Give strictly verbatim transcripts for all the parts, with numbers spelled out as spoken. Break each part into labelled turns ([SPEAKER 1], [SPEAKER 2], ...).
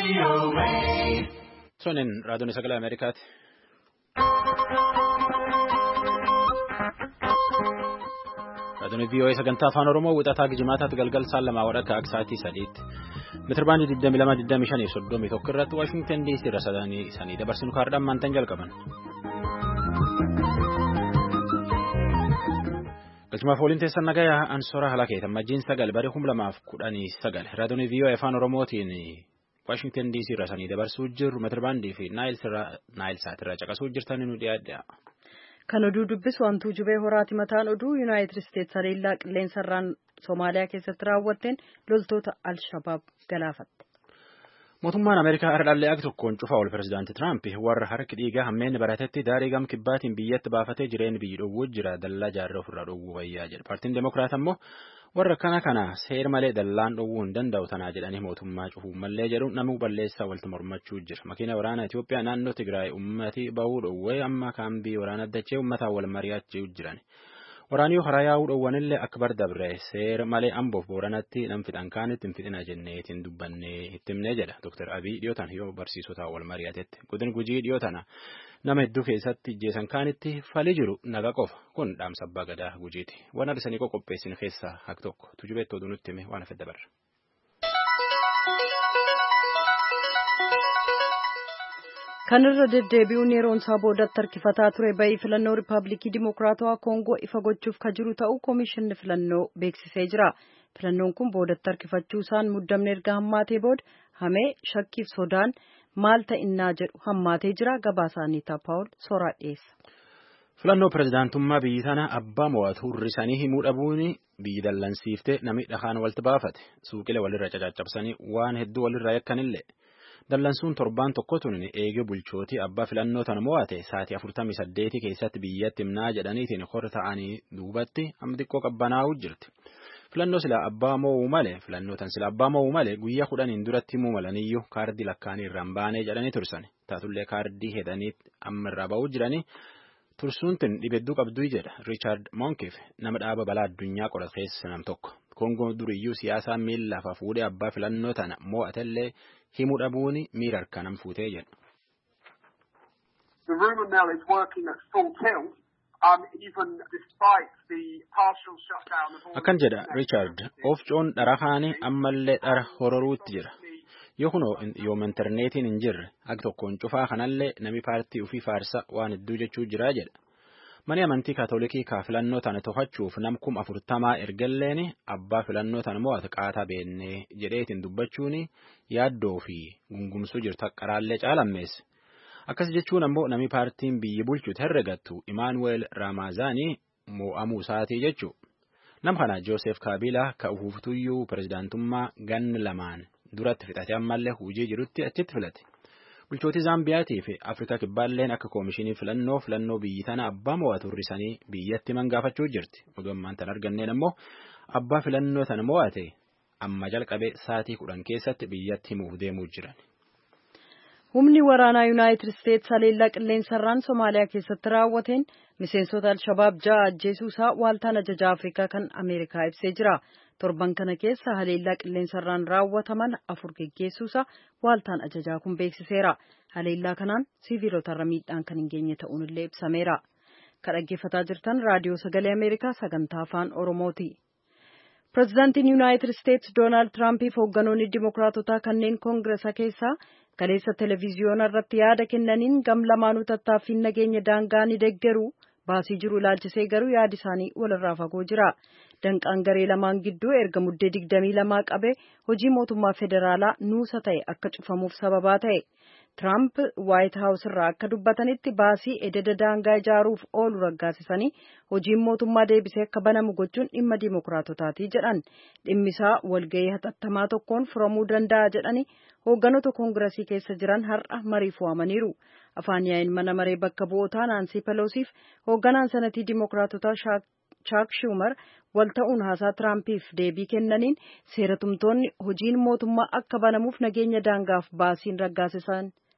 [SPEAKER 1] Sonen raadiyoon sagalee Ameerikaati. Raadiyoon V O A sagantaa afaan Oromoo wixataa Gijimaataatti galgal saan lamaa wadhakka akka sa'aatii sadiitti. Meetirbaandii digdamii lama digdamii shanii soddomii tokko irratti Waashingtan D C irra sadanii sanii dabarsinu kaardhaan maantan jalqaban. Galchumaaf waliin teessan nagayaa Ansoora Halakeetan majjiin sagal baree kuma lamaaf kudhanii sagal raadiyoon V O A afaan Oromootiin Waashingtan D C irra sanii dabarsuu jirru meetirbaandii fi Naayil Saatirraa caqasuu jirtanii nu dhiyaadha.
[SPEAKER 2] Kan oduu dubbisu wantuu jubee horaati mataan oduu Yuunaayitid Isteetsi haleellaa qilleensarraan Somaaliyaa keessatti raawwatteen loltoota Al-Shabaab galaafatte.
[SPEAKER 1] Mootummaan Ameerikaa ardhallee akka tokkoon cufaa ol pirezidaantii Tiraamp warra harki dhiigaa hammeenni baratetti daarii gam kibbaatiin biyyatti baafatee jireenya biyyi dhowwuu jira dallaa jaarraa ofirraa dhowwuu wayyaa jedha. Paartiin Demokiraat ammoo warra kana kana seer malee dallaan dhowwuu hin danda'u tanaa jedhanii mootummaa cufuu mallee jedhu namuu balleessaa walitti mormachuu jira. Makiina waraanaa Itoophiyaa naannoo Tigraay uummatii bahuu dhowwee amma kaambii waraana dachee uummataa wal mari'achuu jiran. Waraanii karaa yaa'uu dhowwanillee akka bardabre seera malee amboof booranatti nam fixan kaanitti hin fixina jennee ittiin dubbannee itti himnee jedha. Dooktar Abiy dhiyootaan yoo barsiisotaa wal mari'atetti godin gujii dhiyootana nama hedduu keessatti jeesan kaanitti falii jiru naga qofa kun dhaamsa abbaa gadaa gujiiti. Waan arsanii qopheessin keessaa hak tokko tujubeettoo nutti hime waan afedda barra.
[SPEAKER 2] Kanarra deddeebi'uun yeroon isaa boodatti harkifataa ture bayii filannoo Riippaabilikii Dimokiraatawaa Koongoo ifa gochuuf ka jiru ta'uu Koomishinni filannoo beeksisee jira. Filannoon kun boodatti harkifachuu isaan muddamne erga hammaatee booda hamee shakkiif sodaan maal ta'innaa jedhu hammaatee jira. Gabaasaa Aniitaa Paawul soraa dhiyeessa.
[SPEAKER 1] Filannoo pirezidaantummaa biyyi tana abbaa mo'atu hir'isanii himuu dhabuun biyyi dallansiiftee namni dhahaan walitti baafate suuqilee walirra cacaccabsanii waan hedduu walirraa yakkanillee. Dallansuun torbaan tokkotuun eegee bulchootii abbaa filannoo tana mo'ate sa'aatii afurtamii saddeetii keessatti biyyatti himnaa jedhaniitiin hor ta'anii duubatti amma xiqqoo qabbanaa'uu jirti. Filannoo sila abbaa mo'uu malee filannoo tan sila abbaa mo'uu malee guyyaa kudhaniin duratti himuu malaniyyuu kaardii lakkaanii irraan baanee jedhanii tursan. Taatullee kaardii hedanii amma irraa ba'uu jiranii tursuun tun dhibedduu qabduu jedha Riichaard Monkiif nama dhaaba balaa addunyaa qoratu keessa nam tokko. Kongoon duriyyuu siyaasaa miillaaf fuudhee abbaa filannoo tana mo'atellee himuu dhabuun miira harkaan fuutee jedha. Akkan jedha Riichaard oofcoon dhara kaanii ammallee dhara hororuutti jira. Yoo kunoo yooma intarneetiin hin jirre akka tokkoon cufaa kanallee nami paartii ofii faarsa waan hedduu jechuu jiraa jedha. Mani amantii kaatolikii kaa filannoo tana to'achuuf nam kum afurtamaa ergalleen abbaa filannoo tana mo'ate qaataa beennee jedheetiin dubbachuun yaaddoo fi gungumsuu jirtu qaraallee caalammeesse. Akkas jechuun ammoo nami paartiin biyyi bulchuutu herregattu Imaanuweel Raamaazaanii mo'amuu isaatii jechuu. Nam kana Joosef Kaabilaa ka ufuuftuyyuu pirezidaantummaa ganni lamaan duratti fixate ammallee hujii jirutti achitti filate. Bulchootii Zaambiyaatii fi Afrikaa kibbaalleen akka koomishinii filannoo filannoo biyyi tana abbaa mo'atu hir'isanii biyyatti mangaafachuu jirti. Oduu ammaan tan arganneen ammoo abbaa filannoo tana mo'ate amma jalqabee sa'aatii kudhan keessatti biyyatti himuuf deemuu jiran.
[SPEAKER 2] Humni waraanaa Yuunaayitid Isteetsi haleellaa qilleensarraan Somaaliyaa keessatti raawwateen miseensota Al-Shabaab ja'a ajjeesuusaa waaltaan ajajaa Afrikaa kan Ameerikaa ibsee jira. Torban kana keessa haleellaa qilleensarraan raawwataman afur geggeessuusaa waaltaan ajajaa kun beeksiseera. Haleellaa kanaan siviilotarra miidhaan kan hin geenye ta'uun illee ibsameera. Kan dhaggeeffataa jirtan raadiyoo sagalee Ameerikaa sagantaa afaan Oromooti. Pireezidaantiin Yuunaayitid Isteetsi Doonaald Tiraampiif hoogganoonni Dimookiraatotaa kanneen Koongireesa keessaa kaleessa televiziyoona irratti yaada kennaniin gam lamaanuu tattaaffiin nageenya daangaa ni deeggaru. Baasii jiru ilaalchisee garuu yaadi isaanii walirraa fagoo jira. Danqaan garee lamaan gidduu erga muddee digdamii lamaa qabee hojii mootummaa federaalaa nuusa ta'e akka cufamuuf sababaa ta'e. Tiraamp Waayit Haawus irraa akka dubbatanitti baasii ededa daangaa ijaaruuf oolu raggaasisanii hojiin mootummaa deebisee akka banamu gochuun dhimma Dimookiraatotaati jedhan. Dhimmisaa walgahii hatattamaa tokkoon furamuu danda'a jedhanii hoogganoota koongiresii keessa jiran har'a mariif waamaniiru. Afaan yaa'iin mana maree bakka bu'ootaa Naansii Peloosiif hoogganaan sanatii Dimookiraatotaa Chaak Schumer wal ta'uun haasaa Tiraampiif deebii kennaniin seeratumtoonni hojiin mootummaa akka banamuuf nageenya daangaaf baasiin raggaasisan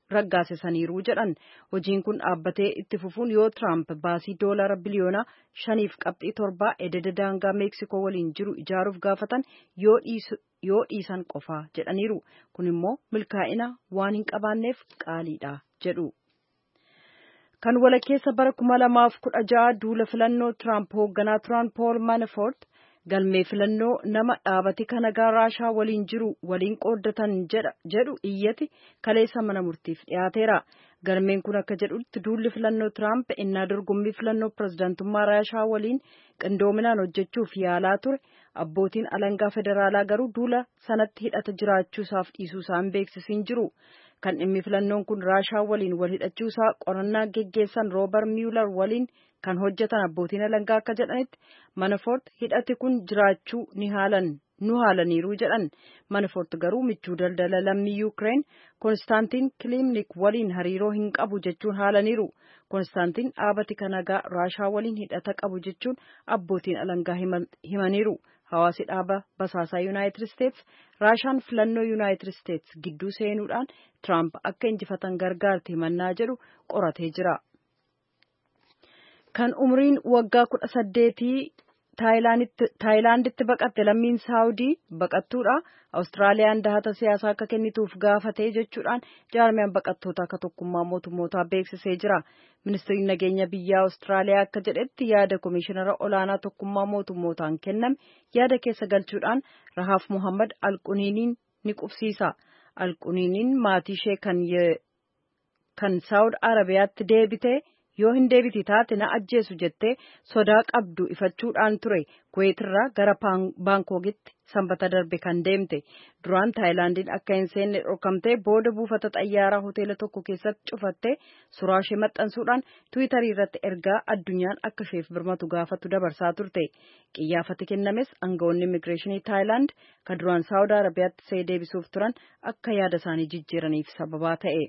[SPEAKER 2] raggaasisaniiru jedhan. Hojiin kun dhaabbatee itti fufuun yoo Tiraamp baasii doolara biliyoona shaniif qabxii torbaa ededa daangaa Meeksikoo waliin jiru ijaaruuf gaafatan yoo dhiisan qofaa jedhaniiru. Kun immoo milkaa'ina waan hin qabaanneef qaaliidha jedhu. Kan walakkeessa bara kuma lamaaf kudha ja'a duula filannoo Tiraamp hoogganaa turan Paul Manafort galmee filannoo nama dhaabati kanagaa Raashaa waliin jiru waliin qooddatan jedhu iyyati kaleessa mana murtiif dhiyaateera. Galmeen kun akka jedhutti duulli filannoo Tiraamp innaa dorgommii filannoo pirezidaantummaa Raashaa waliin qindoominaan hojjechuuf yaalaa ture. Abbootiin alangaa federaalaa garuu duula sanatti hidhata jiraachuusaaf dhiisuusaa hin beeksisiin jiru. Kan dhimmi filannoon kun Raashaa waliin wal hidhachuusaa qorannaa geggeessan Roobar Miyuular waliin kan hojjetan abbootiin alangaa akka jedhanitti Manafort hidhati kun jiraachuu ni haalan nu haalaniiru jedhan. Manafort garuu michuu daldala lammii Yuukireen Konstaantiin Kilimnik waliin hariiroo hin qabu jechuun haalaniiru. Konstaantiin dhaabati kanagaa Raashaa waliin hidhata qabu jechuun abbootiin alangaa himaniiru. Hawaasi dhaaba basaasaa Yuunaayitid Isteets Raashaan filannoo Yuunaayitid Isteets gidduu seenuudhaan Tiraamp akka injifatan gargaarti himannaa jedhu qoratee jira. Kan umriin waggaa kudha saddeetii Taayilaanditti baqatte lammiin Saawudii baqattuudha. Awustiraaliyaan dahata siyaasaa akka kennituuf gaafatee jechuudhaan jaarmiyaan baqattoota akka tokkummaa mootummootaa beeksisee jira. Ministeerri nageenya biyyaa Awustiraaliyaa akka jedhetti yaada komishinara olaanaa tokkummaa mootummootaan kenname yaada keessa galchuudhaan Rahaaf Muhammad Alquniiniin ni qubsiisa. Alquniiniin maatii ishee kan kan Saawud Arabiyaatti deebite yoo hin deebiti taate na ajjeesu jettee sodaa qabdu ifachuudhaan ture. Kuweetirraa gara Baankookitti sanbata darbe kan deemte. Duraan Taayilaandiin akka hin seenne dhorkamtee booda buufata xayyaaraa hoteela tokko keessatti cufattee suuraa ishee maxxansuudhaan Tiwiitarii irratti ergaa addunyaan akka isheef birmatu gaafatu dabarsaa turte. Qiyyaafati kennames aangawoonni immigireeshinii Taayilaand kan duraan Saawud Arabiyaatti see deebisuuf turan akka yaada isaanii jijjiiraniif sababaa ta'e.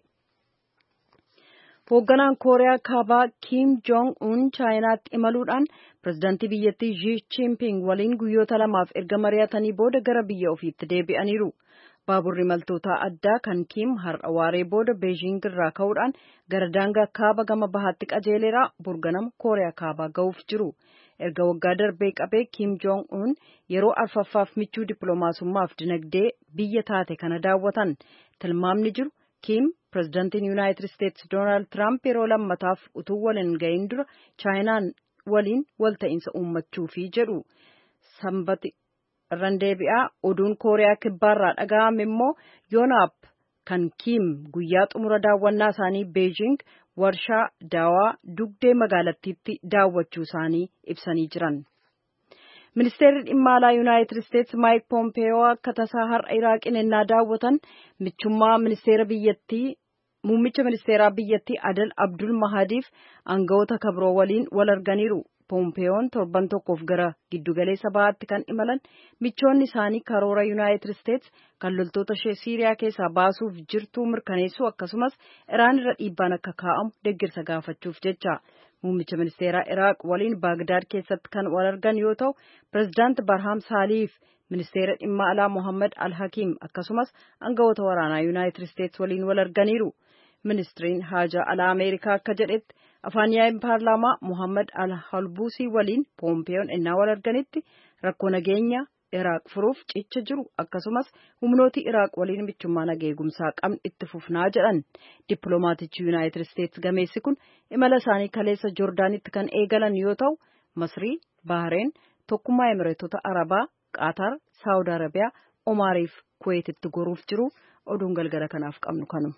[SPEAKER 2] Hoogganaan Kooriyaa Kaabaa Kim Jong-un Chaayinaatti imaluudhaan pirezidaantii biyyattii Xi Jinping waliin guyyoota lamaaf erga mari'atanii booda gara biyya ofiitti deebi'aniiru. Baaburri imaltootaa addaa kan Kim har'a waaree booda Beejiing irraa ka'uudhaan gara daangaa kaaba gama bahaatti qajeeleera burganama Kooriyaa Kaabaa ga'uuf jiru. Erga waggaa darbee qabee Kim Jong-un yeroo arfaffaaf michuu dippiloomaasummaaf dinagdee biyya taate kana daawwatan. Tilmaamni jiru Kim pirezidaantiin Yuunaayitid Isteets Doonaald Tiraamp yeroo lammataaf utuu waliin gahin dura Chaayinaan waliin walta'iinsa uummachuufi jedhu. Sanbati irraan deebi'aa oduun Kooriyaa kibbaarraa dhaga'ame immoo Yoonaap kan Kim guyyaa xumura daawwannaa isaanii Beejiing warshaa daawaa dugdee magaalattiitti daawwachuu isaanii ibsanii jiran. Ministeerri dhimma alaa Yuunaayitid Isteets Maayik Poompeyoo akka tasaa har'a Iraaqiin ennaa daawwatan michummaa ministeera biyyattii muummicha ministeeraa biyyattii Adel Abdul Mahadiif aangawoota kabroo waliin wal arganiiru. Poompeyoon torban tokkoof gara giddugaleessa bahaatti kan imalan michoonni isaanii karoora Yuunaayitid Isteets kan loltoota ishee Siiriyaa keessaa baasuuf jirtuu mirkaneessuu akkasumas Iraan irra dhiibbaan akka kaa'amu deeggarsa gaafachuuf jecha. Muummicha ministeeraa Iraaq waliin Baagdaad keessatti kan wal argan yoo ta'u, pirezidaanti Barham Saaliif ministeera dhimma alaa Mohammad Al-Hakim akkasumas aangawoota waraanaa Yuunaayitid Isteets waliin wal arganiiru. Ministiriin haajaa alaa Ameerikaa akka jedhetti afaan yaa'ii paarlaamaa Mohammad Al-Halbuusii waliin Poompeyoon ennaa wal arganitti rakkoo nageenya Iraaq furuuf cicha jiru akkasumas humnooti Iraaq waliin michummaa nageegumsaa qabnu itti fufnaa jedhan. Dippiloomaatichi Yuunaayitid Isteets gameessi kun imala isaanii kaleessa Joordaanitti kan eegalan yoo ta'u, Masrii, Bahareen, Tokkummaa Emireetota Arabaa, Qaataar, Saawud Arabiyaa, Omaariif Kuweetitti goruuf jiru. Oduun galgala kanaaf qabnu kanu.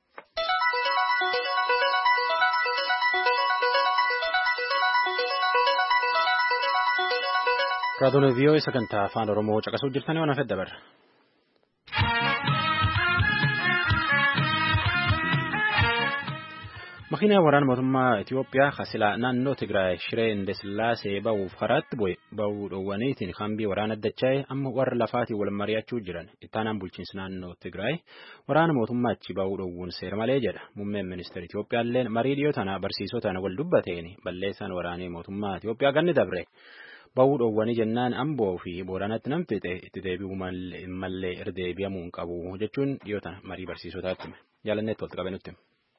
[SPEAKER 1] Raadiyoo V O A sagantaa afaan Oromoo caqasuu jirtanii waan hafedha barra. Makiinaa waraana mootummaa Itiyoophiyaa hasilaa naannoo Tigraay Shiree Indesillaasee ba'uuf karaatti bu'e ba'uu dhoowwaniitiin hambii waraana dacha'e amma warra lafaatiin wal mari'achuu jiran ittaanaan bulchiinsa naannoo Tigraay waraana mootummaa achi ba'uu dhoowwuun seera malee jedha. Muummeen ministeera Itiyoophiyaa illee marii dhiyoo tana barsiisota wal dubbateen balleessaan waraanee mootummaa Itiyoophiyaa ganni dabre. ba'uu dhoowwanii jennaan Amboo fi Booranatti nam fixe itti deebi'uu mallee irra deebi'amuu hin qabu jechuun dhiyoota marii barsiisotaatti jaalanneetti walitti qabanutti.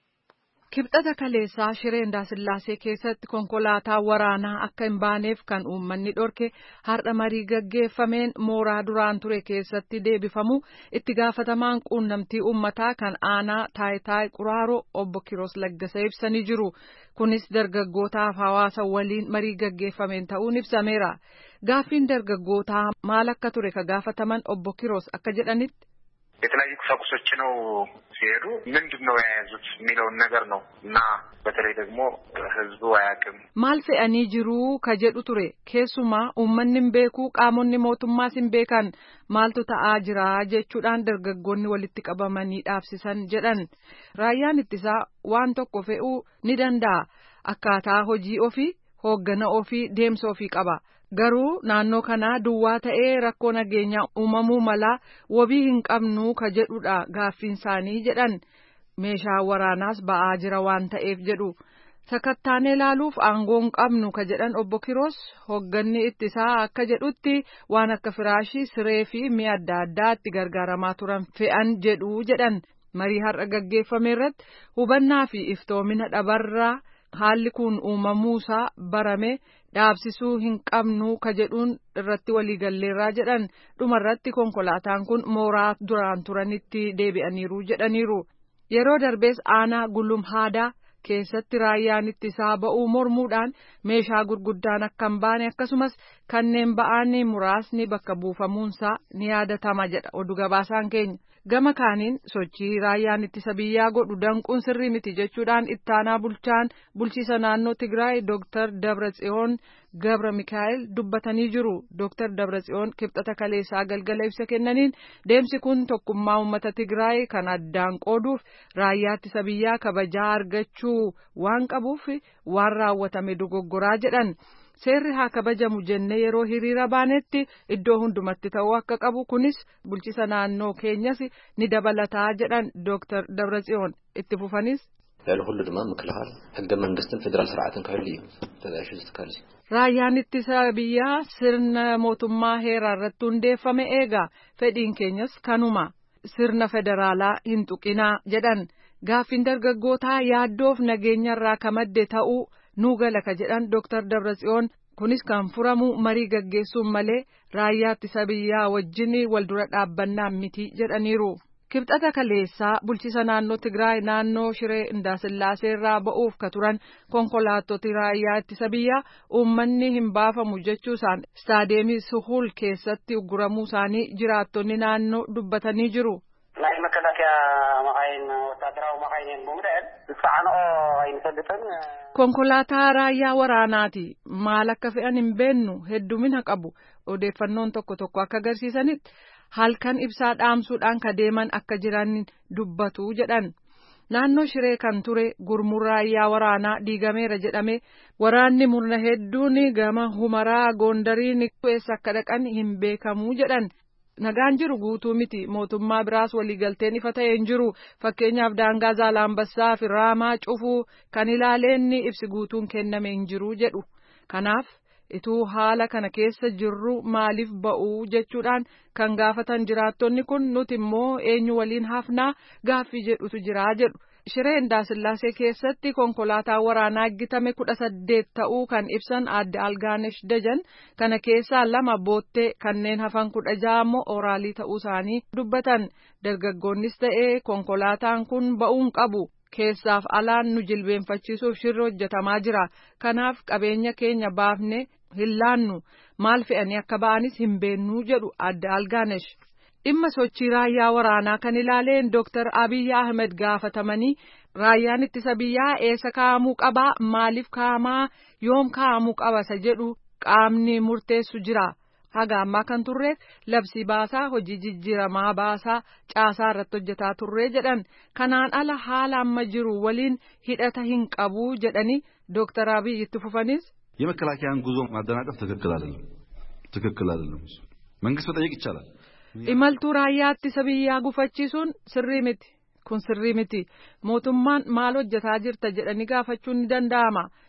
[SPEAKER 3] Kibxata kaleessaa Shiree Indaasillaasee keessatti konkolaataa waraanaa akka hin baaneef kan uummanni dhorke har'a marii gaggeeffameen mooraa duraan ture keessatti deebifamu itti gaafatamaan quunnamtii uummataa kan aanaa Taayitaay Quraaroo obbo Kiroos Laggasa ibsanii jiru. Kunis dargaggootaaf hawaasa waliin marii gaggeeffameen ta'uun ibsameera. Gaaffiin dargaggootaa maal akka ture ka gaafataman obbo Kiroos akka jedhanitti.
[SPEAKER 4] የተለያዩ ቁሳቁሶች ነው ሲሄዱ ምንድነው የያዙት የሚለውን ነገር ነው እና በተለይ ደግሞ ህዝቡ አያውቅም
[SPEAKER 3] maal fe'anii jiru ka jedhu ture keessumaa uummanni hin beeku qaamonni mootummaas hin beekan maaltu ta'aa jira jechuudhaan dargaggoonni walitti qabamanii dhaabsisan jedhan raayyaan ittisaa waan tokko fe'uu ni danda'a akkaataa hojii ofii hooggana ofii deemsa ofii qaba. Garuu naannoo kanaa duwwaa ta'ee rakkoo nageenyaa uumamuu mala wabii hin qabnu ka jedhudha gaaffiin isaanii jedhan meeshaa waraanaas ba'aa jira waan ta'eef jedhu sakattaanee ilaaluuf aangoo hin qabnu ka jedhan obbo Kiroos hoogganni ittisaa akka jedhutti waan akka firaashii siree fi mi'a adda addaa itti gargaaramaa turan fe'an jedhu jedhan marii har'a gaggeeffame irratti hubannaa fi iftoomina dhabarraa haalli kun uumamuusaa barame. Dhaabsisuu hin qabnu ka jedhuun irratti waliigalleerraa jedhan dhumarratti konkolaataan kun mooraa duraan turanitti deebi'aniiru jedhaniiru. Yeroo darbees aanaa Gullum Haadaa keessatti raayyaan ittisaa ba'uu mormuudhaan meeshaa gurguddaan akka hin baane akkasumas kanneen ba'an muraasni bakka buufamuunsaa ni yaadatama jedha oduu gabaasaan keenya. Gama kaaniin sochii raayyaan ittisa biyyaa godhu danquun sirrii miti jechuudhaan ittaanaa bulchaan bulchiisa naannoo Tigraay Dooktar Dabratsiyoon Gabra Mikaa'el dubbatanii jiru. Dooktar Dabratsiyoon kibxata kaleessaa galgala ibsa kennaniin deemsi kun tokkummaa uummata Tigraay kan addaan qooduuf raayyaa ittisa biyyaa kabajaa argachuu waan qabuuf waan raawwatame dogoggoraa jedhan. Seerri haa kabajamu jennee yeroo hiriira baanetti iddoo hundumatti ta'uu akka qabu kunis bulchiisa naannoo keenyas ni dabalataa jedhan Dooktar Dabratsiyoon itti fufanis.
[SPEAKER 5] ያለ ሁሉ ድማ ምክልኻል ህገ መንግስትን ፌደራል ስርዓትን ከህሉ እዩ ተዳሽ ዝትካል
[SPEAKER 3] raayyaan ittisa biyyaa sirna mootummaa heeraa irratti hundeeffame eega fedhiin keenyas kanuma sirna federaalaa hin tuqinaa jedhan gaaffiin dargaggootaa yaaddoof nageenya irraa kamadde ta'uu nu gala ka jedhan Dooktar Dabratsiyoon kunis kan furamu marii gaggeessuun malee raayyaa ittisa biyyaa wajjin wal dura dhaabbannaa miti jedhaniiru. Kibxata kaleessaa bulchiisa naannoo Tigraay naannoo Shiree Indaasillaasee irraa ba'uuf ka turan konkolaattoti raayyaa ittisa biyyaa uummanni hin baafamu jechuusaan istaadeemii Suhul keessatti ugguramuu isaanii jiraattonni naannoo dubbatanii jiru.
[SPEAKER 6] ናይ መከላከያ መካይን ወታደራዊ መካይን በሙዳን ተጻዕኖ አይንፈልጥን
[SPEAKER 3] konkolaataa raayyaa waraanaati maal akka fe'an hin beennu heddumina qabu odeeffannoon tokko tokko akka agarsiisanitti halkan ibsaa dhaamsuudhaan ka deeman akka jiran dubbatu jedhan naannoo Shiree kan ture gurmuu raayyaa waraanaa diigameera jedhame waraanni murna hedduun gama Humaraa Gondariin keessa akka dhaqan hin beekamu jedhan. Nagaan jiru guutuu miti mootummaa biraas waliigalteen ifa ta'e hin jiru fakkeenyaaf daangaa Zaalambassaa fi Raamaa cufuu kan ilaaleen ibsi guutuun kenname hin jiru jedhu kanaaf ituu haala kana keessa jirru maaliif ba'uu jechuudhaan kan gaafatan jiraattonni kun nuti immoo eenyu waliin hafnaa gaaffii jedhutu jira jedhu. Shiree Indaasillaasee keessatti konkolaataa waraanaa eeggitame kudha saddeet ta'uu kan ibsan Aadde Algaanesh Dajan kana keessaa lama boottee kanneen hafan kudha ja'a immoo oraalii ta'uu isaanii dubbatan dargaggoonnis ta'ee konkolaataan kun ba'uun qabu keessaaf alaan nu jilbeenfachiisuuf shirri hojjetamaa jira kanaaf qabeenya keenya baafne hin laannu maal fe'anii akka ba'anis hin beennuu jedhu Aadde Algaanesh. Dhimma sochii raayyaa waraanaa kan ilaaleen Dooktar Abiy Ahmed gaafatamanii raayyaan ittisa biyyaa eessa kaa'amuu qabaa maaliif kaa'amaa yoom kaa'amuu qabasa jedhu qaamni murteessu jira haga ammaa kan turreef labsii baasaa hojii jijjiiramaa baasaa caasaa irratti hojjetaa turree jedhan kanaan ala haala amma jiru waliin hidhata hin qabu jedhanii Dooktar Abiy itti fufanis.
[SPEAKER 7] የመከላከያን ጉዞ ማደናቀፍ ትክክል አይደለም ትክክል አይደለም መንግስት መጠየቅ ይቻላል.
[SPEAKER 3] Imaltuu raayyaa ittisa biyyaa gufachiisuun sirrii miti kun sirrii miti mootummaan maal hojjetaa jirta jedhanii gaafachuun ni danda'ama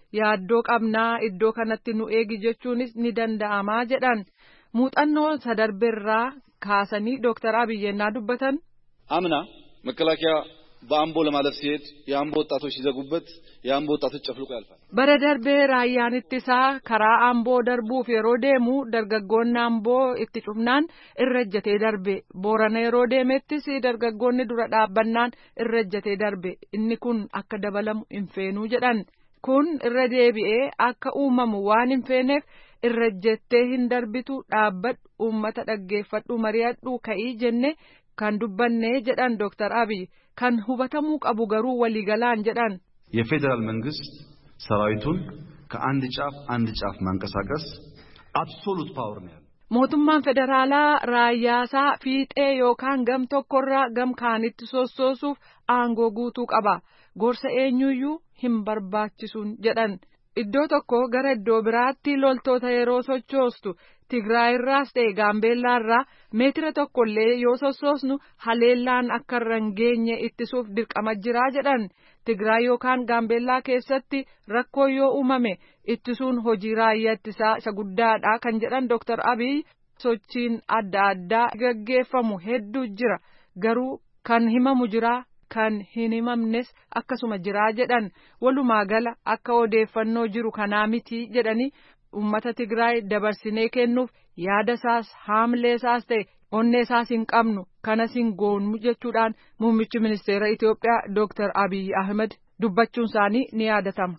[SPEAKER 3] yaaddoo qabnaa iddoo kanatti nu eegi jechuunis ni danda'amaa jedhan. Muuxannoo sadarbeerraa kaasanii Dooktar Abiy yennaa dubbatan
[SPEAKER 7] አምና መከላከያ በአምቦ ለማለፍ ሲሄድ የአምቦ ወጣቶች ሲዘጉበት የአምቦ ወጣቶች ጨፍልቆ ያልፋል።
[SPEAKER 3] bara darbee raayyaan ittisaa karaa amboo darbuuf yeroo deemu dargaggoonni amboo itti cufnaan irra ejjatee darbe. Boorana yeroo deemettis dargaggoonni dura dhaabbannaan irra ejjatee darbe. Inni kun akka dabalamu hin feenuu jedhan. Kun irra deebi'ee akka uumamu waan hin feeneef irra ejjettee hin darbitu, dhaabbadhu, uummata dhaggeeffadhu, mari'adhu ka'ii jenne kan dubbanne jedhan Dooktar Abiy. Kan hubatamuu qabu garuu waliigalaan jedhan.
[SPEAKER 7] የፌደራል መንግስት ሰራዊቱን ከአንድ ጫፍ አንድ ጫፍ ማንቀሳቀስ አብሶሉት ፓወር ነው ያለው።
[SPEAKER 3] mootummaan federaalaa raayyaasaa fiixee yookaan gam tokkorraa gam kaanitti sossoosuuf aangoo guutuu qaba. Gorsa eenyuyyuu hin barbaachisuun jedhan. Iddoo tokko gara iddoo biraatti loltoota yeroo sochoostu Tigraayirraas ta'e Gaambeellaarraa meetira tokkollee yoo sossoosnu haleellaan akka irra hin geenye ittisuuf dirqama jiraa jedhan. Tigraay yookaan Gaambeellaa keessatti rakkoo yoo uumame ittisuun hojii raayyaa ittisaa isa guddaadha kan jedhan Dooktar Abiy. Sochiin adda addaa gaggeeffamu hedduu jira, garuu kan himamu jira, kan hin himamnes akkasuma jiraa jedhan. Walumaa gala akka odeeffannoo jiru kanaa miti jedhanii uummata Tigraay dabarsinee kennuuf yaada isaas haamlee isaas ta'e onnee isaas hin qabnu, kanas hin goonu jechuudhaan muummichi ministeera Itoophiyaa Dooktar Abiy Ahmed dubbachuun isaanii ni yaadatama.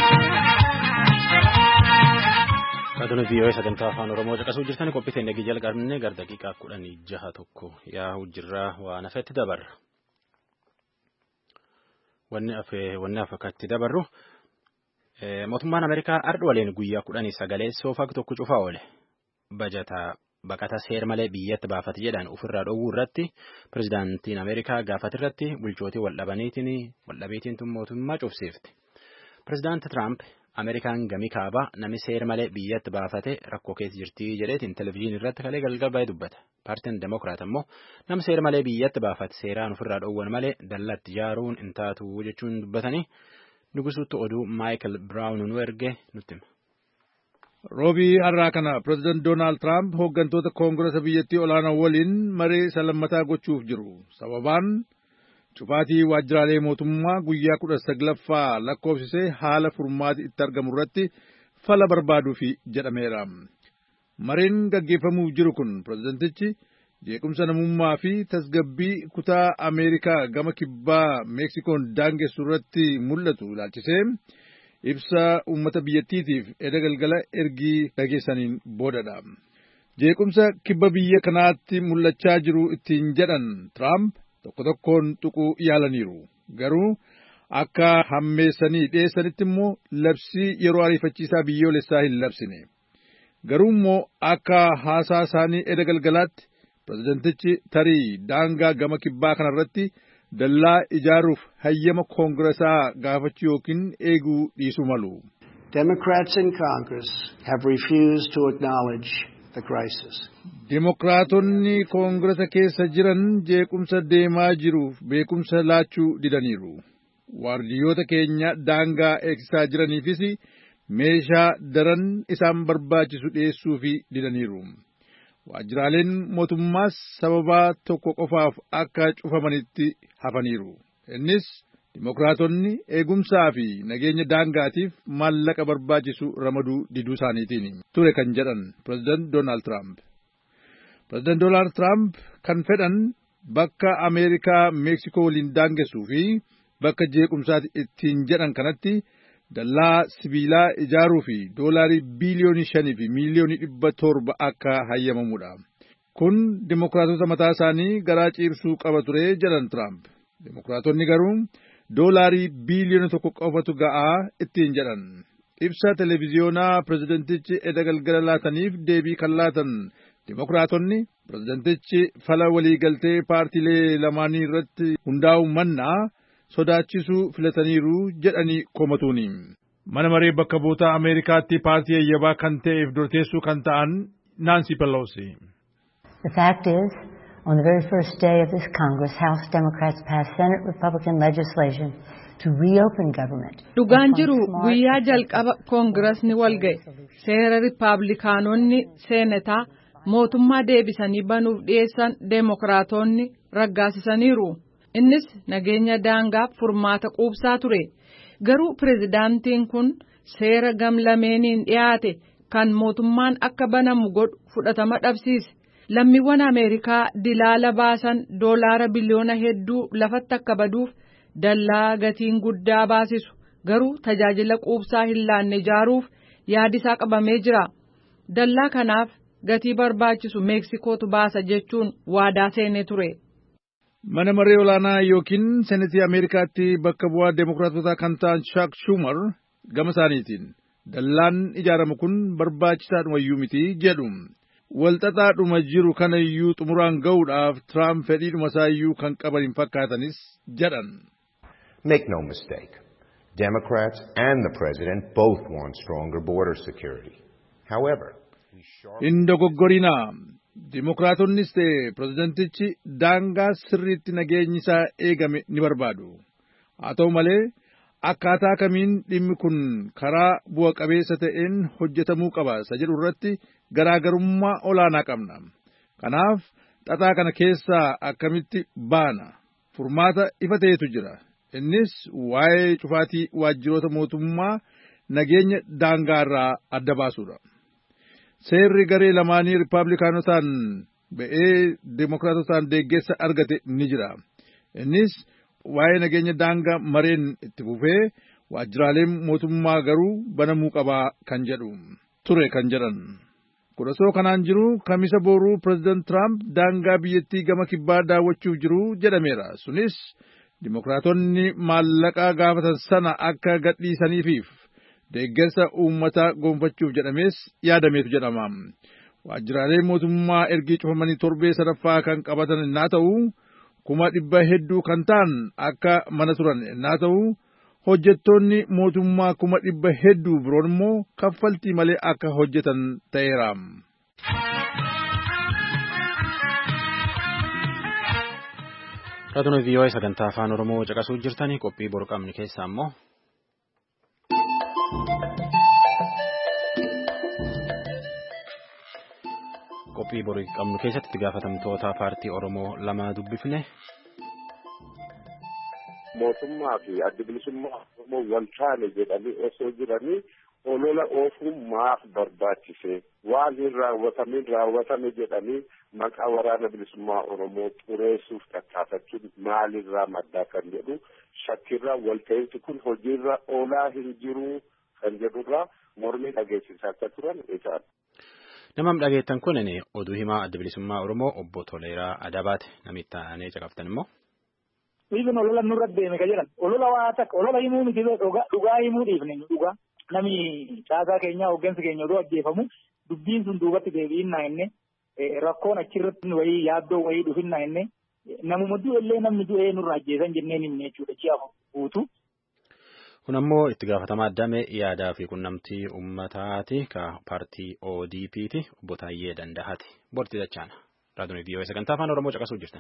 [SPEAKER 1] Kaatonni V O A sagantaa afaan Oromoo caqasuu jirtan qophii nagii jalqabne gara daqiiqaa kudhanii jaha tokko yaa'u jirra waan hafetti dabarra. Wanni hafe wanni hafe akkatti dabarru mootummaan Ameerikaa ardhi waliin guyyaa kudhanii sagalee soofaa tokko cufaa oole. Bajataa baqata seer malee biyyatti baafate jedhan ofirraa dhowwuu irratti pirezidaantiin Ameerikaa gaafate irratti bulchootii waldhabaniitiin waldhabeetiin mootummaa cufsiifte. Pirezidaanti Tiraamp Ameerikaan gamii kaabaa namni seer malee biyyatti baafate rakkoo keessa jirtii jedheetiin televezyiinii irratti kalee galgal baay'ee dubbata. Paartiin Demokiraat immoo nam seer malee biyyatti baafate seeraan ofirraa dhowwan malee dallatti ijaaruun hin taatu jechuun dubbatanii nugusuutti oduu Maayikel Biraawun nu erge nutti hima.
[SPEAKER 8] Roobii har'aa kana pireezidaant Doonaald Tiraamp hooggantoota koongiresa biyyattii olaanaa waliin maree salammataa gochuuf jiru. Sababaan cufaatii waajjiraalee mootummaa guyyaa kudha saglaffaa lakkoofsisee haala furmaati itti argamu irratti fala barbaaduufi jedhameera. Mareen gaggeeffamuuf jiru kun pireezidantichi jeequmsa namummaa fi tasgabbii kutaa Ameerikaa gama kibbaa Meeksikoon daangessu irratti mul'atu ilaalchisee ibsa uummata biyyattiitiif edda galgala ergii dhageessaniin boodadha. Jeequmsa kibba biyya kanaatti mul'achaa jiru ittiin jedhan Tiraamp tokko tokkoon tuquu yaalaniiru. Garuu akka hammeessanii dhiyeessanitti immoo labsii yeroo ariifachiisaa biyyoolessaa hin labsine. Garuu immoo akka haasaa isaanii edda galgalaatti pireezidantichi tarii daangaa gama kibbaa kanarratti dallaa ijaaruuf hayyama koongiresaa gaafachuu yookiin eeguu dhiisuu malu.
[SPEAKER 9] Democrats in Congress have refused to acknowledge the crisis.
[SPEAKER 8] Demokraatonni koongiresa keessa jiran jeequmsa deemaa jiruuf beekumsa laachuu didaniiru. Waardiyyoota keenya daangaa eegsisaa jiraniifis meeshaa daran isaan barbaachisu dhiyeessuufi didaniiru. Waajjiraaleen mootummaas sababaa tokko qofaaf akka cufamanitti hafaniiru. Innis Dimokiraatonni eegumsaa fi nageenya daangaatiif maallaqa barbaachisu ramaduu diduu isaaniitiin ture kan jedhan pireezidaant Doonaald Tiraamp. Pireezidaant Doonaald Tiraamp kan fedhan bakka Ameerikaa Meeksikoo waliin daangessuu fi bakka jeequmsaati ittiin jedhan kanatti dallaa sibiilaa ijaaruu fi doolaarii biiliyoonii shanii fi miiliyoonii dhibba torba akka hayyamamudha. Kun Dimokiraatota mataa isaanii garaa ciibsuu qaba ture jedhan Tiraamp. Dimokiraatonni garuu doolaarii biiliyoona tokko qofatu ga'aa ittiin jedhan. Ibsa televiziyoonaa pireezidantichi edda galgala laataniif deebii kan laatan Dimokiraatonni pireezidantichi fala waliigaltee paartiilee lamaanii irratti hundaa'u mannaa sodaachisuu filataniiru jedhanii komatuuni. Mana maree bakka buutaa Ameerikaatti paartii eeyyabaa kan ta'eef durteessuu kan ta'an Naansi Peloosi.
[SPEAKER 10] The fact is, On the very first day of this Congress, House Democrats passed Senate Republican legislation to reopen government.
[SPEAKER 3] Dhugaan jiru guyyaa jalqaba koongirasni wal ga'e seera riippaabilikaanonni seenataa mootummaa deebisanii banuuf dhiyeessan deemokiraatonni raggaasisaniiru. Innis nageenya daangaaf furmaata quubsaa ture. Garuu pirezidaantiin kun seera gamlameeniin dhiyaate kan mootummaan akka banamu godhu fudhatama dhabsiise. Lammiiwwan Ameerikaa dilaala baasan doolaara biliyoona hedduu lafatti akka baduuf dallaa gatiin guddaa baasisu. Garuu tajaajila quubsaa hin laanne ijaaruuf yaadisaa qabamee jira. Dallaa kanaaf gatii barbaachisu Meeksikootu baasa jechuun waadaa seenee ture.
[SPEAKER 8] Mana maree olaanaa yookiin senetii Ameerikaatti bakka bu'aa Deemokiraatotaa kan ta'an Chuck Schumer gama isaaniitiin dallaan ijaaramu kun barbaachisaadhumayyuu miti jedhu. Walxaxaadhuma jiru kanayyuu xumuraan ga'uudhaaf Trump fedhiidhuma isaayyuu kan qaban hin fakkaatanis jedhan.
[SPEAKER 11] Make no mistake, Democrats and the President both want stronger border security. However,
[SPEAKER 8] hin dogoggorinaa. Dimokiraatonnis ta'e pireezidentichi daangaa sirriitti nageenyi isaa eegame ni barbaadu. Haa ta'u malee akkaataa kamiin dhimmi kun karaa bu'a qabeessa ta'een hojjetamuu qaba isa jedhu irratti garaagarummaa olaanaa qabna. Kanaaf xaxaa kana keessaa akkamitti baana furmaata ifa ta'etu jira. Innis waa'ee cufaatii waajjiroota mootummaa nageenya daangaa irraa adda baasuudha. Seerri garee lamaanii Riippaabilikaanotaan ba'ee Deemokiraatotaan deeggarsa argate ni jira. Innis waa'ee nageenya daangaa mareen itti fufee waajjiraaleen mootummaa garuu banamuu qabaa kan jedhu ture kan jedhan. Kudhasoo kanaan jiru kamisa booruu Pireezidant Trump daangaa biyyattii gama kibbaa daawwachuuf jiru jedhameera. Sunis Dimokiraatonni maallaqa gaafatan sana akka gadhiisaniifiif deeggarsa uummataa gonfachuuf jedhamees yaadameetu jedhama. Waajjiraaleen mootummaa ergi cufamanii torbee sadaffaa kan qabatan innaa ta'u kuma dhibba hedduu kan ta'an akka mana turan innaa ta'u hojjettoonni mootummaa kuma dhibba hedduu biroon immoo kaffaltii malee akka hojjetan ta'eera.
[SPEAKER 1] Raadiyoo V O A sagantaa afaan Oromoo caqasuu jirtanii qophii boru qabnu keessaa immoo qophii boru qabnu keessatti itti gaafatamtoota paartii Oromoo lama dubbifne.
[SPEAKER 12] Mootummaa fi adda bilisummaa Oromoo wal taane jedhanii osoo jiranii olola oofuun maaf barbaachise waan hin raawwatamin raawwatame jedhanii maqaa waraana bilisummaa Oromoo xureessuuf tattaafachuun maalirraa maddaa kan jedhu shakkirraa walta'iinsi kun hojiirra oolaa hin jiru kan jedhurraa mormii dhageessisaa akka turan isaan.
[SPEAKER 1] Namni dhageettan kun oduu himaa adda bilisummaa Oromoo obbo Toleeraa Adabaate namitti aanee caqaftan immoo.
[SPEAKER 13] Dhiibin olola nurra deeme ka jedhan olola waa takka olola himuu miti dhugaa himuu dhiifne dhugaa nami caasaa keenya hoggansi keenya odoo ajjeefamu dubbiin sun duubatti deebi'innaa inni rakkoon achirratti wayii yaaddoo wayii dhufinnaa inni namuma du'ellee namni du'ee nurra ajjeesan jenneen himne jechuudha chi'aaf guutu.
[SPEAKER 1] Kun ammoo itti gaafatamaa addame yaadaa fi qunnamtii uummataati ka paartii O D P ti obbo Taayyee Danda'aati. Borti dachaana. Raadiyoo V O A sagantaa afaan Oromoo caqasuu jirtan.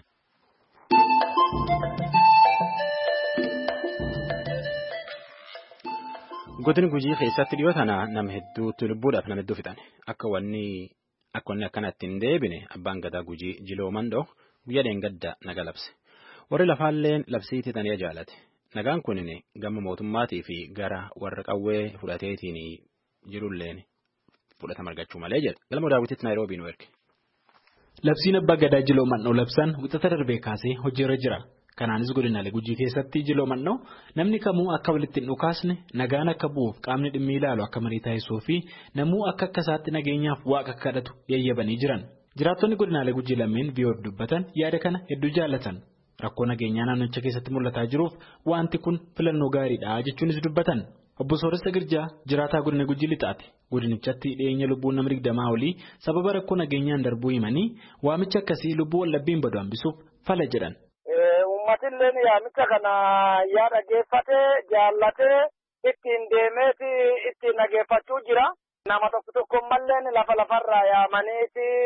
[SPEAKER 1] Godina Gujii keessatti dhiyoo tana nama hedduutti lubbuudhaaf nama hedduu fixan. Akka wanni akka wanni akkanatti hin deebine abbaan gadaa Gujii Jiloo Mandoo guyyaa dheengadda naga labse. Warri lafaalleen labsiitii tanee jaalate. Nagaan kunin gama mootummaatii fi gara warra qawwee fudhateetiin jirulleen fudhatama argachuu malee jedha. Galma daawwititti Naayiroobii nu erge.
[SPEAKER 14] Labsiin abbaa gadaa Jiloo Mandoo labsan wixata darbee kaasee hojiirra jira. Kanaanis godinaalee Gujii keessatti Jiloo Mandoo namni kamuu akka walitti hin dhukaasne nagaan akka bu'uuf qaamni dhimmi ilaalu akka marii taasisuu fi namuu akka akkasaatti nageenyaaf waaqa kadhatu yayyabanii jiran. Jiraattonni godinaalee Gujii lameen V O F dubbatan yaada kana hedduu jaallatan. Rakkoo nageenyaa naannicha keessatti mul'ataa jiruuf wanti kun filannoo gaariidha jechuunis dubbatan. Obbo Sooressa Girjaa jiraataa godina Gujii lixaati. Godinichatti dhiyeenya lubbuun nama digdamaa olii sababa rakkoo nageenyaan darbuu himanii waamicha akkasii lubbuu wallabbiin badu hambisuuf fala jedhan.
[SPEAKER 15] Uummatilleen yaamicha kana yaa dhageeffatee jaallatee ittiin deemeeti ittiin dhageeffachuu jira. Nama tokko tokko malleen lafa lafarraa yaamaniiti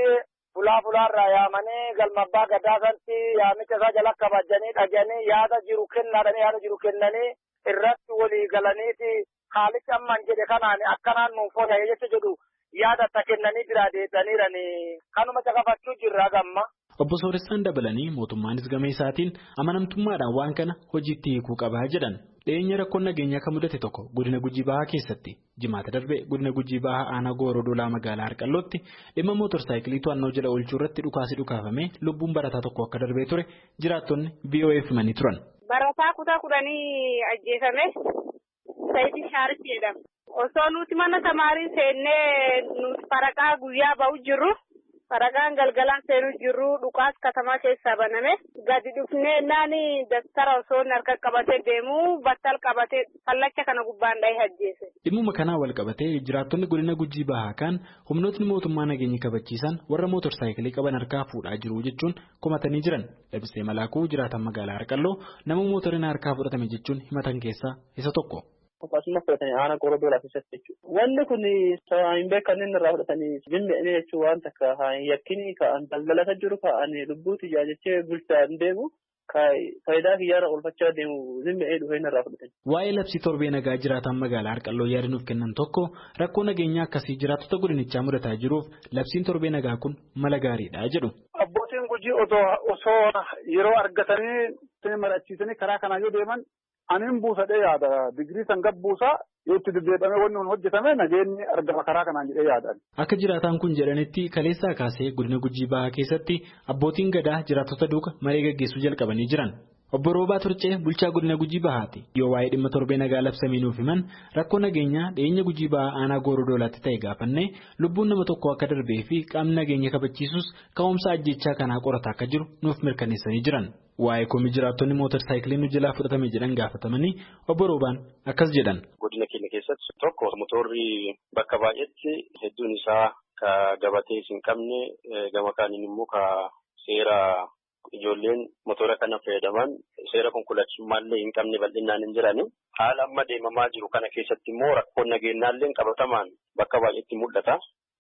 [SPEAKER 15] fulaa fulaarraa yaamanii galma abbaa gadaa sanatti yaamicha isaa jala kabajanii dhaganii yaada jiru kennaadhanii yaada jiru kennanii irratti walii galaniiti haalichi amman jedhe kanaan akkanaan nuuf fooyya'e jecha jedhu yaada itti kennanii biraa deebi'aniiranii kanuma caqafachuu jirra gamma.
[SPEAKER 14] Obbo Sooressaan dabalanii mootummaanis gama isaatiin amanamtummaadhaan waan kana hojiitti hiikuu qabaa jedhan. Dhiyeenya rakkoon nageenyaa kan mudate tokko godina Gujii Bahaa keessatti jimaata darbe godina Gujii Bahaa aanaa Gooroo Dolaa magaalaa Harqallootti dhimma mootorsaayikilii to'annoo jala oolchuu irratti dhukaasi dhukaafamee lubbuun barataa tokko akka darbee ture jiraattonni V O A himanii turan.
[SPEAKER 16] Barataa kutaa kudhanii ajjeefame Saayidii Shaariif jedhama. Osoo nuti mana tamaarii seennee nuti faraqaa guyyaa ba'u jirru. Faragaan galgalaan seenuu jirru dhukaas katamaa keessaa baname gadi dhufnee naani daftara osoo harka qabatee deemu battal qabatee fallacha kana gubbaan dhahee ajjeese.
[SPEAKER 14] Dhimmuma kanaa wal qabatee jiraattonni godina Gujii Bahaa kan humnootni mootummaa nageenya kabachiisan warra mootorsaayikilii qaban harkaa fuudhaa jiru jechuun komatanii jiran. Labsee Malaakuu jiraatan magaalaa Harqalloo nama mootoriin harkaa fudhatame jechuun himatan keessaa isa tokko.
[SPEAKER 17] Akkasumas fudhatanii aanaa Gooroo Dolaa keessatti jechuudha. Wanni kun hin beekamne irraa fudhatanii bilmi'anii jechuun waan takka yakkinii ka'an daldalata jiru ka'an lubbuu xiyyaa jechee bulchaan deemu faayidaa kiyyaara oolfachaa deemu bilmi'ee dhufeen irraa fudhatanii.
[SPEAKER 14] Waa'ee labsii torbee nagaa jiraatan magaalaa Harqalloo yaada nuuf kennan tokko rakkoo nageenyaa akkasii jiraattota godinichaa mudataa jiruuf labsiin torbee nagaa kun mala gaariidha jedhu.
[SPEAKER 18] Abbootiin Gujii osoo yeroo argatanii marachiisanii karaa kanaa yoo deeman. Anin buusadhee yaada digirii san gabbuusaa yoo itti deddeebi'amee wanni kun hojjetame nageenyi argama karaa kanaan jedhee yaadan.
[SPEAKER 14] Akka jiraataan kun jedhanitti kaleessaa kaasee godina Gujii Bahaa keessatti abbootiin gadaa jiraattota duuka maree gaggeessuu jalqabanii jiran. Obbo Roobaa Turcee bulchaa godina Gujii Bahaati. Yoo waa'ee dhimma torbee nagaa labsamee nuuf himan rakkoo nageenyaa dhiyeenya Gujii Bahaa aanaa Gooroo Doolaatti ta'e gaafannee lubbuun nama tokko akka darbee fi qaamni nageenya kabachiisus ka'umsa ajjechaa kanaa qorataa akka jiru nuuf mirkaneessanii jiran. Waa'ee komii jiraattonni mootorsaayikilii nu jalaa fudhatame jedhan gaafatamanii obbo Roobaan akkas jedhan.
[SPEAKER 19] Godina keenya keessatti tokko motorri bakka baay'eetti hedduun isaa ka gabatee hin qabne gama kaaniin immoo ka seera ijoolleen motora kana fayyadaman seera konkolaachisummaallee hin qabne bal'inaan hin jirani. Haala amma deemamaa jiru kana keessatti immoo rakkoon nageenyaallee qabatamaan bakka baay'eetti mul'ata.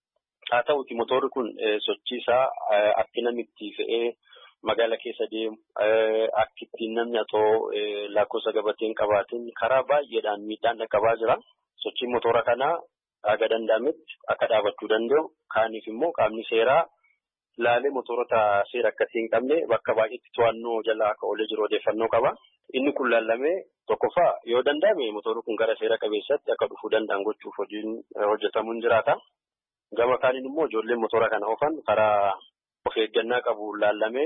[SPEAKER 19] Haa ta'uti motorri kun sochii isaa akka namitti fe'ee magaala keessa deemu akka ittiin namni atoo lakkoofsa gabateen qabaatiin karaa baay'eedhaan miidhaan dhaqqabaa jira. Sochiin motora kanaa aga danda'ametti akka dhaabachuu danda'u kaaniif immoo qaamni seeraa laalee motorota seera akkasii hin qabne bakka baay'eetti to'annoo jala akka oolee jiru odeeffannoo qaba. Inni kun laallamee tokkoffaa yoo danda'ame motorri kun gara seera qabeessatti akka dhufuu danda'an gochuuf hojiin hojjetamuun jiraata. Gama kaaniin immoo ijoolleen motora kana oofan karaa of eeggannaa qabu laallamee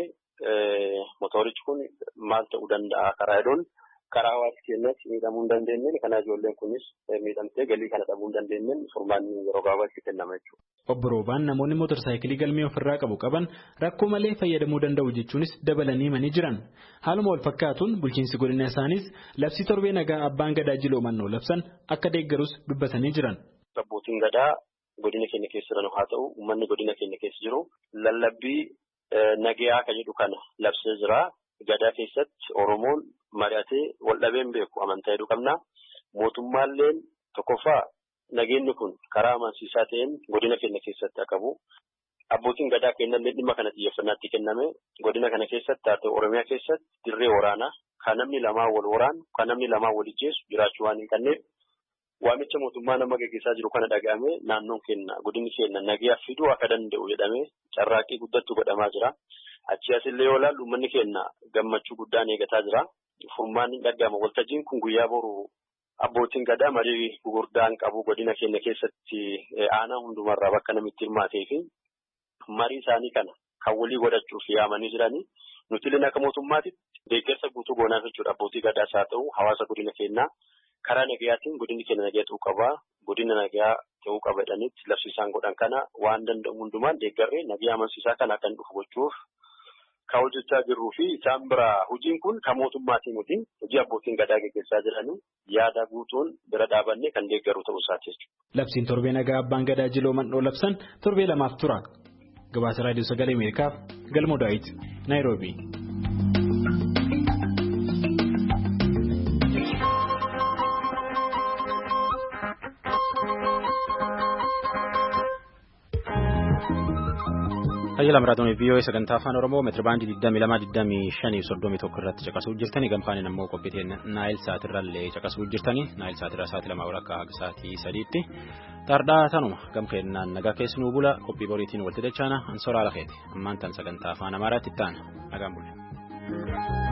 [SPEAKER 19] motorichi kun maal ta'uu danda'a karaa hedduun karaa hawaasa keenyatti miidhamuu hin dandeenye kana ijoolleen kunis miidhamtee galii kana dhabuu hin dandeenye furmaanni yeroo gabaabaatti kennama jechuudha.
[SPEAKER 14] Obbo Roobaan namoonni mootorsaayikilii galmee ofirraa qabu qaban rakkoo malee fayyadamuu danda'u jechuunis dabalanii himanii jiran. Haaluma wal fakkaatuun bulchiinsi godina isaanis labsii torbee nagaa abbaan gadaa jiloo mannoo labsan akka deeggarus dubbatanii jiran.
[SPEAKER 19] Abbootiin gadaa godina keenya keessa jiran haa ta'u uummanni godina keenya keessa jiru lallabbii nagaa kan jedhu kana labsee jira. Gadaa keessatti Oromoon mari'atee wal dhabeen beeku amantaa hedduu qabna. Mootummaalleen tokkoffaa nageenyi kun karaa amansiisaa ta'een godina keenya keessatti akka bu'u. Abbootiin gadaa kennallee dhimma kana xiyyeeffannaatti kenname godina kana keessatti haa ta'u Oromiyaa keessatti dirree waraanaa kan namni lamaa wal waraanu kan namni lamaa wal ijjeessu jiraachuu waan hin qabneef waamicha mootummaa nama gaggeessaa jiru kana dhaga'ame naannoon keenya godinni keenya nagaa fiduu akka danda'u jedhamee carraaqqii guddattu godhamaa jira. Achi asillee yoo ilaallu uummanni keenya gammachuu guddaan eegataa jira. Furmaanni dhaga'ama. Waltajjiin kun guyyaa boru abbootiin gadaa marii gurguddaan qabu godina keenya keessatti aanaa hundumarraa bakka namitti hirmaatee fi marii isaanii kana kan walii godhachuuf yaamanii jiranii. Nuti illee akka mootummaatti deeggarsa guutuu goonaaf jechuudha. Abbootii gadaas haa ta'u hawaasa godina keenyaa karaa nagayaatiin godinni keenya nagaa ta'uu qaba. Godina nagaa ta'uu qaba jedhanitti labsiisaan godhan kana waan danda'u hundumaan deeggarree nagaa amansiisaa kana kan dhufu gochuuf kan hojjechaa jirruu fi isaan bira hojiin kun kan mootummaatiin miti hojii abbootiin gadaa gaggeessaa jiranii yaada guutuun bira dhaabannee kan deeggaru ta'uu isaati jechuudha.
[SPEAKER 14] Labsiin torbee nagaa abbaan gadaa jiloo mandhoo labsan torbee lamaaf tura. Gabaasa raadiyoo sagalee Ameerikaaf Galmoo Daawit Naayiroobii.
[SPEAKER 1] Hayyala maraatoon vii'oo sagantaa afaan Oromoo meetirabaandii digdamii lama digdamii shanii soddomii tokko irratti caqasuu jirtanii gamfaanin ammoo qophiiteen naayil saatirrallee caqasuu jirtanii naayil saatirraa sa'aatii lama walakkaa haga sa'aatii sadiitti tardhaa tanuma gamkeennaan nagaa keessanuu bula qophii boriitiin walitti dachaana ansoraa lafeeti ammaan tan sagantaa afaan Amaaraatti itti aana nagaan bulle.